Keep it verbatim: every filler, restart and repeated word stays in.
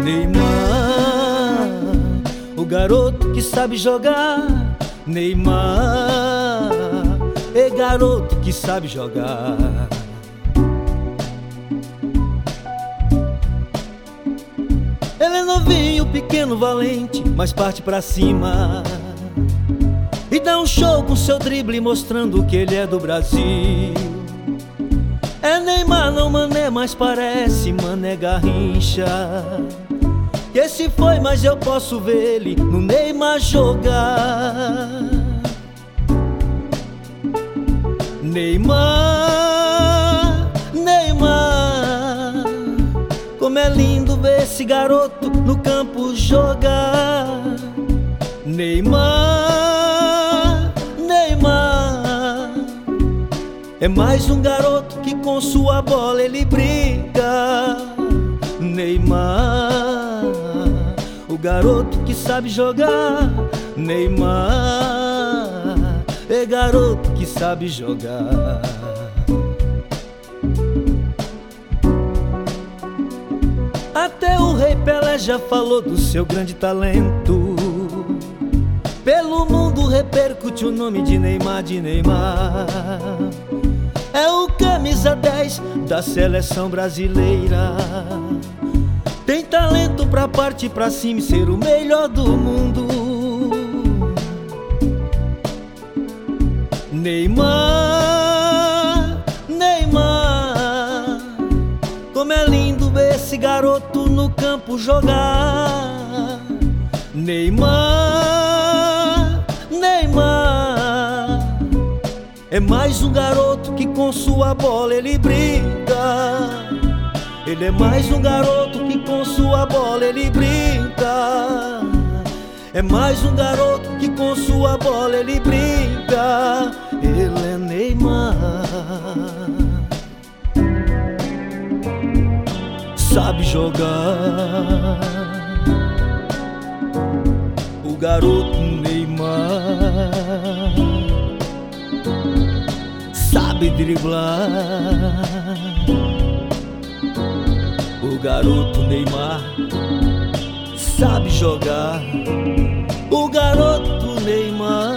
Neymar, o garoto que sabe jogar. Neymar, é garoto que sabe jogar. Ele é novinho, pequeno, valente, mas parte pra cima e dá um show com seu drible, mostrando que ele é do Brasil. É Neymar, não Mané, mas parece Mané Garrincha. Que esse foi, mas eu posso ver ele no Neymar jogar. Neymar, Neymar, como é lindo ver esse garoto no campo jogar. Neymar, Neymar, é mais um garoto que com sua bola ele brinca. Neymar, o garoto que sabe jogar. Neymar, é garoto que sabe jogar. Até o Rei Pelé já falou do seu grande talento. Pelo mundo repercute o nome de Neymar, de Neymar. É o camisa dez da seleção brasileira. Tem talento pra partir pra cima e ser o melhor do mundo. Neymar, Neymar, como é lindo ver esse garoto no campo jogar. Neymar, Neymar, é mais um garoto que com sua bola ele brinca. Ele é mais um garoto que com sua bola ele brinca. É mais um garoto que com sua bola ele brinca. Ele é Neymar, sabe jogar. O garoto Neymar sabe driblar. O garoto Neymar sabe jogar. O garoto Neymar